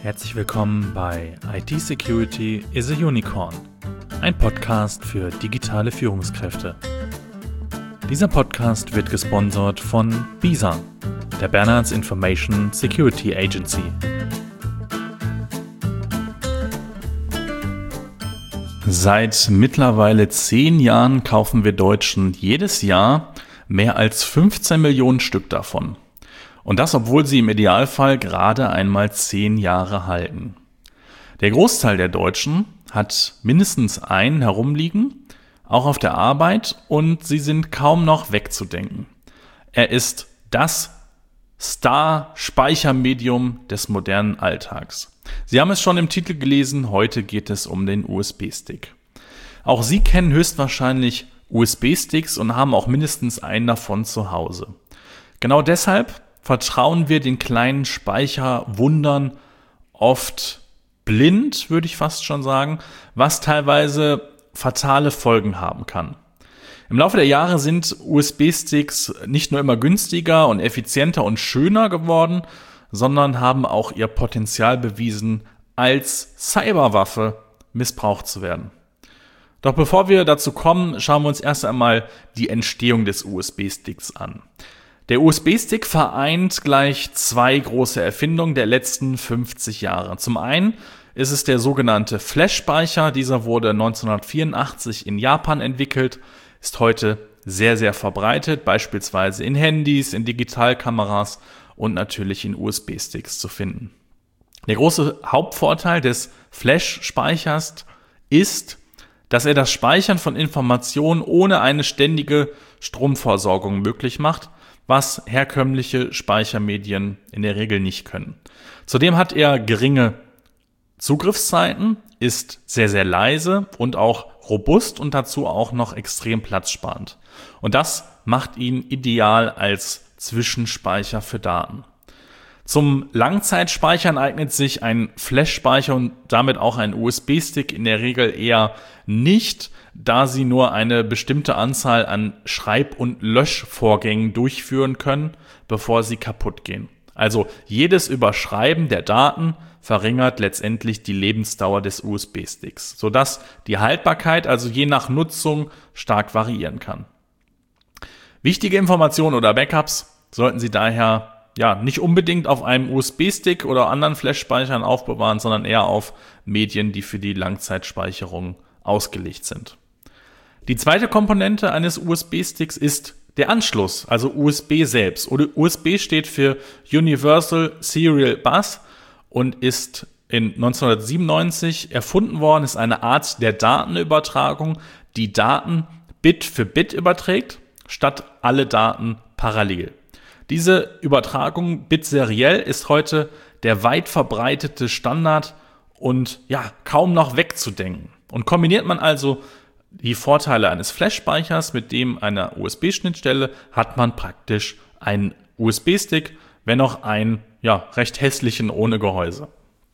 Herzlich willkommen bei IT Security is a Unicorn, ein Podcast für digitale Führungskräfte. Dieser Podcast wird gesponsert von BISA, der Bernards Information Security Agency. Seit mittlerweile 10 Jahren kaufen wir Deutschen jedes Jahr mehr als 15 Millionen Stück davon. Und das, obwohl sie im Idealfall gerade einmal 10 Jahre halten. Der Großteil der Deutschen hat mindestens einen herumliegen, auch auf der Arbeit, und sie sind kaum noch wegzudenken. Er ist das Star-Speichermedium des modernen Alltags. Sie haben es schon im Titel gelesen, heute geht es um den USB-Stick. Auch Sie kennen höchstwahrscheinlich USB-Sticks und haben auch mindestens einen davon zu Hause. Genau deshalb vertrauen wir den kleinen Speicherwundern oft blind, würde ich fast schon sagen, was teilweise fatale Folgen haben kann. Im Laufe der Jahre sind USB-Sticks nicht nur immer günstiger und effizienter und schöner geworden, sondern haben auch ihr Potenzial bewiesen, als Cyberwaffe missbraucht zu werden. Doch bevor wir dazu kommen, schauen wir uns erst einmal die Entstehung des USB-Sticks an. Der USB-Stick vereint gleich 2 große Erfindungen der letzten 50 Jahre. Zum einen ist es der sogenannte Flash-Speicher. Dieser wurde 1984 in Japan entwickelt, ist heute sehr, sehr verbreitet, beispielsweise in Handys, in Digitalkameras und natürlich in USB-Sticks zu finden. Der große Hauptvorteil des Flash-Speichers ist, dass er das Speichern von Informationen ohne eine ständige Stromversorgung möglich macht, was herkömmliche Speichermedien in der Regel nicht können. Zudem hat er geringe Zugriffszeiten, ist sehr, sehr leise und auch robust und dazu auch noch extrem platzsparend. Und das macht ihn ideal als Zwischenspeicher für Daten. Zum Langzeitspeichern eignet sich ein Flash-Speicher und damit auch ein USB-Stick in der Regel eher nicht, da sie nur eine bestimmte Anzahl an Schreib- und Löschvorgängen durchführen können, bevor sie kaputt gehen. Also jedes Überschreiben der Daten verringert letztendlich die Lebensdauer des USB-Sticks, sodass die Haltbarkeit also je nach Nutzung stark variieren kann. Wichtige Informationen oder Backups sollten Sie daher nicht unbedingt auf einem USB-Stick oder anderen Flash-Speichern aufbewahren, sondern eher auf Medien, die für die Langzeitspeicherung ausgelegt sind. Die zweite Komponente eines USB-Sticks ist der Anschluss, also USB selbst. Oder USB steht für Universal Serial Bus und ist in 1997 erfunden worden, ist eine Art der Datenübertragung, die Daten Bit für Bit überträgt, statt alle Daten parallel. Diese Übertragung bitseriell ist heute der weit verbreitete Standard und kaum noch wegzudenken. Und kombiniert man also die Vorteile eines Flash-Speichers mit dem einer USB-Schnittstelle, hat man praktisch einen USB-Stick, wenn auch einen recht hässlichen ohne Gehäuse.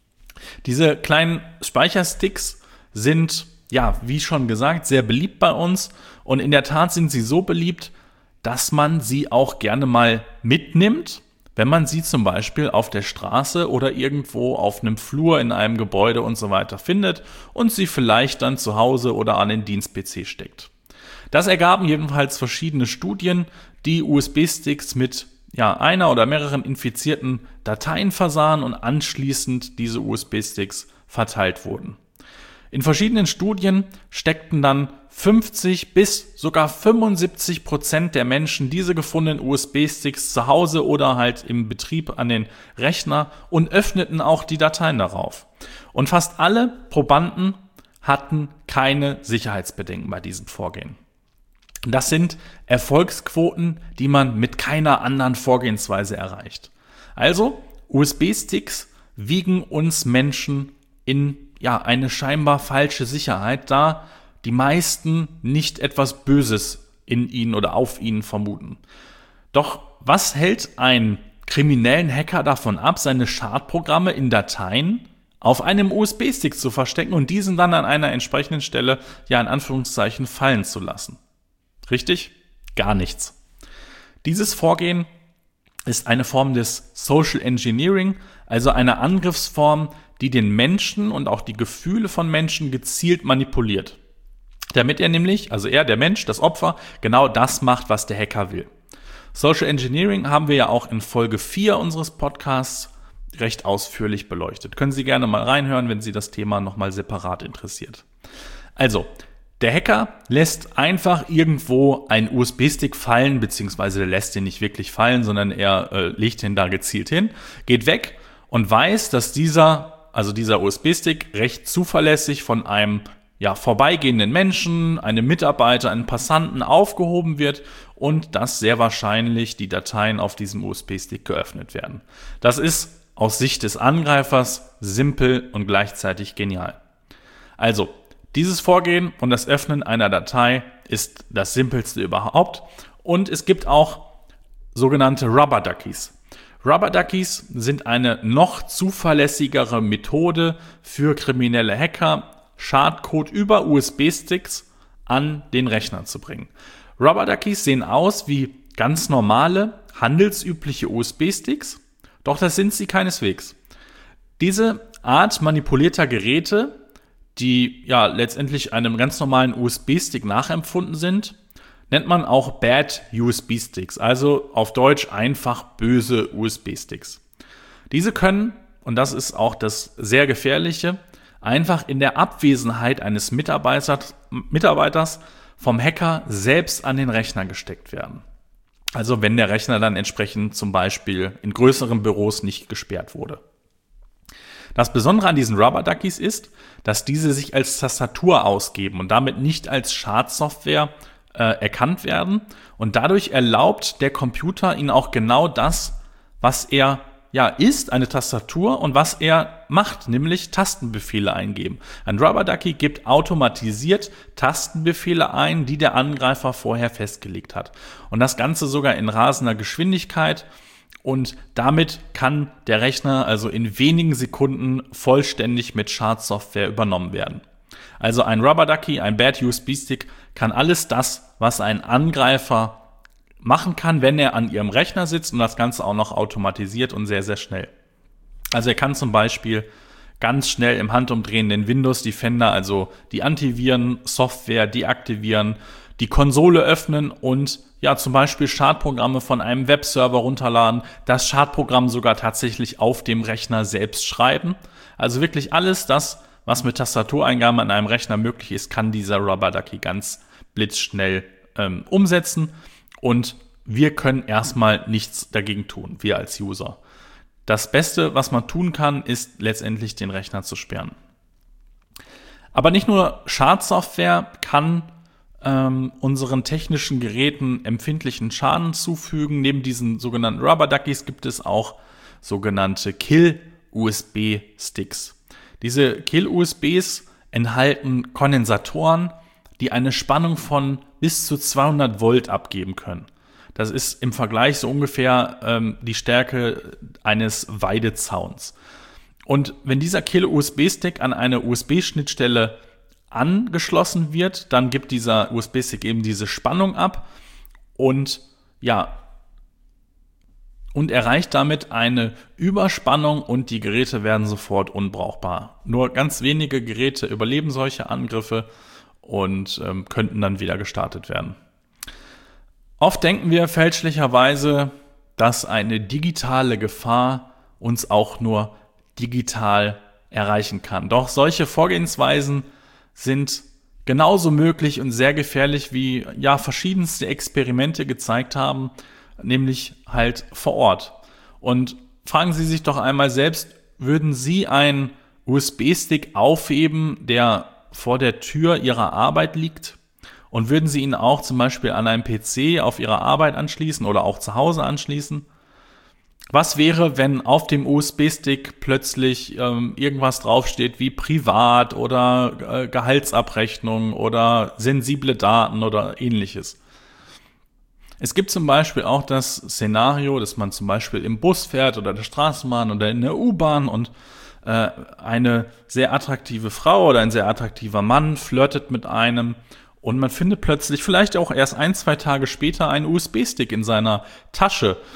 Diese kleinen Speichersticks sind, wie schon gesagt, sehr beliebt bei uns und in der Tat sind sie so beliebt, dass man sie auch gerne mal mitnimmt, wenn man sie zum Beispiel auf der Straße oder irgendwo auf einem Flur in einem Gebäude und so weiter findet und sie vielleicht dann zu Hause oder an den Dienst-PC steckt. Das ergaben jedenfalls verschiedene Studien, die USB-Sticks mit einer oder mehreren infizierten Dateien versahen und anschließend diese USB-Sticks verteilt wurden. In verschiedenen Studien steckten dann 50 bis sogar 75% der Menschen diese gefundenen USB-Sticks zu Hause oder halt im Betrieb an den Rechner und öffneten auch die Dateien darauf. Und fast alle Probanden hatten keine Sicherheitsbedenken bei diesem Vorgehen. Das sind Erfolgsquoten, die man mit keiner anderen Vorgehensweise erreicht. Also USB-Sticks wiegen uns Menschen in eine scheinbar falsche Sicherheit, da die meisten nicht etwas Böses in ihnen oder auf ihnen vermuten. Doch was hält einen kriminellen Hacker davon ab, seine Schadprogramme in Dateien auf einem USB-Stick zu verstecken und diesen dann an einer entsprechenden Stelle in Anführungszeichen fallen zu lassen? Richtig? Gar nichts. Dieses Vorgehen ist eine Form des Social Engineering, also eine Angriffsform, die den Menschen und auch die Gefühle von Menschen gezielt manipuliert. Damit er nämlich, also er, der Mensch, das Opfer, genau das macht, was der Hacker will. Social Engineering haben wir ja auch in Folge 4 unseres Podcasts recht ausführlich beleuchtet. Können Sie gerne mal reinhören, wenn Sie das Thema nochmal separat interessiert. Also, der Hacker lässt einfach irgendwo einen USB-Stick fallen, beziehungsweise der lässt den nicht wirklich fallen, sondern er legt den da gezielt hin, geht weg und weiß, dass dieser USB-Stick recht zuverlässig von einem vorbeigehenden Menschen, einem Mitarbeiter, einem Passanten aufgehoben wird und dass sehr wahrscheinlich die Dateien auf diesem USB-Stick geöffnet werden. Das ist aus Sicht des Angreifers simpel und gleichzeitig genial. Also, dieses Vorgehen und das Öffnen einer Datei ist das simpelste überhaupt und es gibt auch sogenannte Rubber Duckies. Rubber Duckies sind eine noch zuverlässigere Methode für kriminelle Hacker, Schadcode über USB-Sticks an den Rechner zu bringen. Rubber Duckies sehen aus wie ganz normale, handelsübliche USB-Sticks, doch das sind sie keineswegs. Diese Art manipulierter Geräte, die letztendlich einem ganz normalen USB-Stick nachempfunden sind, nennt man auch Bad USB-Sticks, also auf Deutsch einfach böse USB-Sticks. Diese können, und das ist auch das sehr Gefährliche, einfach in der Abwesenheit eines Mitarbeiters vom Hacker selbst an den Rechner gesteckt werden. Also wenn der Rechner dann entsprechend zum Beispiel in größeren Büros nicht gesperrt wurde. Das Besondere an diesen Rubber Duckies ist, dass diese sich als Tastatur ausgeben und damit nicht als Schadsoftware erkannt werden. Und dadurch erlaubt der Computer ihnen auch genau das, was er ist, eine Tastatur und was er macht, nämlich Tastenbefehle eingeben. Ein Rubber Ducky gibt automatisiert Tastenbefehle ein, die der Angreifer vorher festgelegt hat. Und das Ganze sogar in rasender Geschwindigkeit. Und damit kann der Rechner also in wenigen Sekunden vollständig mit Schadsoftware übernommen werden. Also ein Rubber Ducky, ein Bad USB-Stick kann alles das, was ein Angreifer machen kann, wenn er an ihrem Rechner sitzt und das Ganze auch noch automatisiert und sehr, sehr schnell. Also er kann zum Beispiel ganz schnell im Handumdrehen den Windows Defender, also die Antiviren-Software deaktivieren, die Konsole öffnen und zum Beispiel Schadprogramme von einem Webserver runterladen, das Schadprogramm sogar tatsächlich auf dem Rechner selbst schreiben. Also wirklich alles das, was mit Tastatureingaben an einem Rechner möglich ist, kann dieser Rubber Ducky ganz blitzschnell umsetzen. Und wir können erstmal nichts dagegen tun, wir als User. Das Beste, was man tun kann, ist letztendlich den Rechner zu sperren. Aber nicht nur Schadsoftware kann unseren technischen Geräten empfindlichen Schaden zufügen. Neben diesen sogenannten Rubber Duckies gibt es auch sogenannte Kill-USB-Sticks. Diese Kill-USBs enthalten Kondensatoren, die eine Spannung von bis zu 200 Volt abgeben können. Das ist im Vergleich so ungefähr die Stärke eines Weidezauns. Und wenn dieser Kill-USB-Stick an eine USB-Schnittstelle angeschlossen wird, dann gibt dieser USB-Stick eben diese Spannung ab und erreicht damit eine Überspannung und die Geräte werden sofort unbrauchbar. Nur ganz wenige Geräte überleben solche Angriffe und könnten dann wieder gestartet werden. Oft denken wir fälschlicherweise, dass eine digitale Gefahr uns auch nur digital erreichen kann. Doch solche Vorgehensweisen sind genauso möglich und sehr gefährlich, wie verschiedenste Experimente gezeigt haben, nämlich halt vor Ort. Und fragen Sie sich doch einmal selbst, würden Sie einen USB-Stick aufheben, der vor der Tür Ihrer Arbeit liegt? Und würden Sie ihn auch zum Beispiel an einem PC auf Ihrer Arbeit anschließen oder auch zu Hause anschließen? Was wäre, wenn auf dem USB-Stick plötzlich irgendwas draufsteht wie privat oder Gehaltsabrechnung oder sensible Daten oder ähnliches? Es gibt zum Beispiel auch das Szenario, dass man zum Beispiel im Bus fährt oder der Straßenbahn oder in der U-Bahn und eine sehr attraktive Frau oder ein sehr attraktiver Mann flirtet mit einem und man findet plötzlich, vielleicht auch erst 1-2 Tage später, einen USB-Stick in seiner Tasche.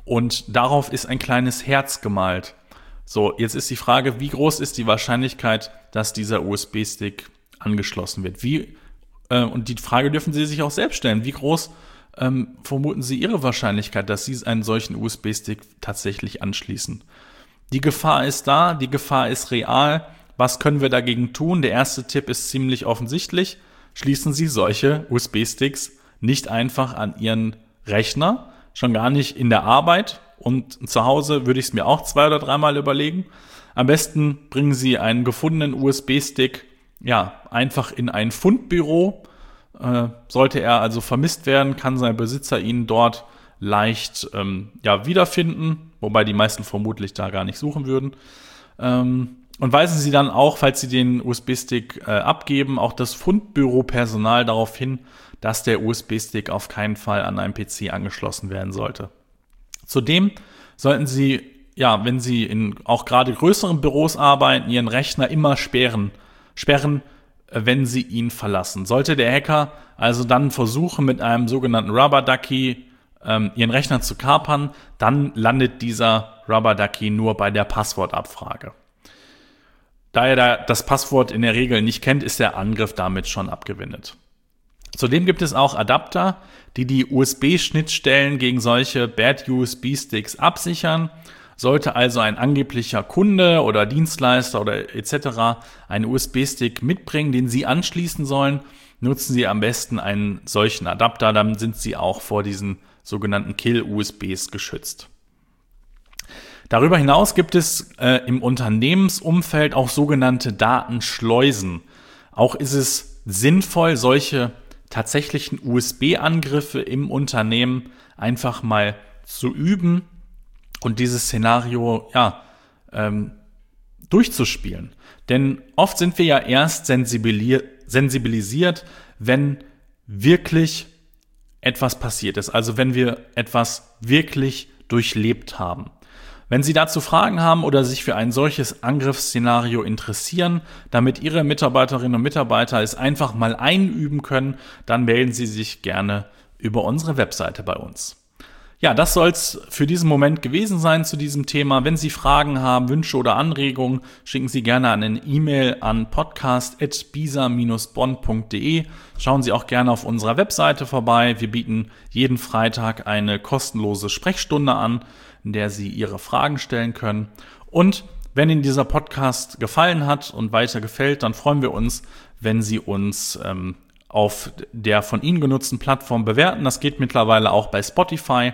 und darauf ist ein kleines Herz gemalt. So, jetzt ist die Frage, wie groß ist die Wahrscheinlichkeit, dass dieser USB-Stick angeschlossen wird? Und die Frage dürfen Sie sich auch selbst stellen. Wie groß vermuten Sie Ihre Wahrscheinlichkeit, dass Sie einen solchen USB-Stick tatsächlich anschließen? Die Gefahr ist da, die Gefahr ist real. Was können wir dagegen tun? Der erste Tipp ist ziemlich offensichtlich. Schließen Sie solche USB-Sticks nicht einfach an Ihren Rechner, schon gar nicht in der Arbeit, und zu Hause würde ich es mir auch 2- oder 3-mal überlegen. Am besten bringen Sie einen gefundenen USB-Stick einfach in ein Fundbüro. Sollte er also vermisst werden, kann sein Besitzer ihn dort leicht wiederfinden, wobei die meisten vermutlich da gar nicht suchen würden. Und weisen Sie dann auch, falls Sie den USB-Stick abgeben, auch das Fundbüro-Personal darauf hin, dass der USB-Stick auf keinen Fall an einen PC angeschlossen werden sollte. Zudem sollten Sie, wenn Sie in auch gerade größeren Büros arbeiten, Ihren Rechner immer sperren, wenn Sie ihn verlassen. Sollte der Hacker also dann versuchen, mit einem sogenannten Rubber Ducky Ihren Rechner zu kapern, dann landet dieser Rubber Ducky nur bei der Passwortabfrage. Da er das Passwort in der Regel nicht kennt, ist der Angriff damit schon abgewendet. Zudem gibt es auch Adapter, die USB-Schnittstellen gegen solche Bad USB-Sticks absichern. Sollte also ein angeblicher Kunde oder Dienstleister oder etc. einen USB-Stick mitbringen, den Sie anschließen sollen, nutzen Sie am besten einen solchen Adapter, dann sind Sie auch vor diesen sogenannten Kill-USBs geschützt. Darüber hinaus gibt es im Unternehmensumfeld auch sogenannte Datenschleusen. Auch ist es sinnvoll, solche tatsächlichen USB-Angriffe im Unternehmen einfach mal zu üben und dieses Szenario durchzuspielen. Denn oft sind wir ja erst sensibilisiert, wenn wirklich etwas passiert ist. Also wenn wir etwas wirklich durchlebt haben. Wenn Sie dazu Fragen haben oder sich für ein solches Angriffsszenario interessieren, damit Ihre Mitarbeiterinnen und Mitarbeiter es einfach mal einüben können, dann melden Sie sich gerne über unsere Webseite bei uns. Ja, das soll es für diesen Moment gewesen sein zu diesem Thema. Wenn Sie Fragen haben, Wünsche oder Anregungen, schicken Sie gerne eine E-Mail an podcast@bisa-bonn.de. Schauen Sie auch gerne auf unserer Webseite vorbei. Wir bieten jeden Freitag eine kostenlose Sprechstunde an, in der Sie Ihre Fragen stellen können. Und wenn Ihnen dieser Podcast gefallen hat und weiter gefällt, dann freuen wir uns, wenn Sie uns auf der von Ihnen genutzten Plattform bewerten. Das geht mittlerweile auch bei Spotify.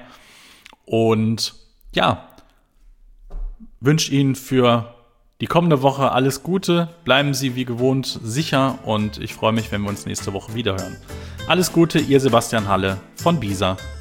Und wünsche Ihnen für die kommende Woche alles Gute. Bleiben Sie wie gewohnt sicher und ich freue mich, wenn wir uns nächste Woche wiederhören. Alles Gute, Ihr Sebastian Halle von BISA.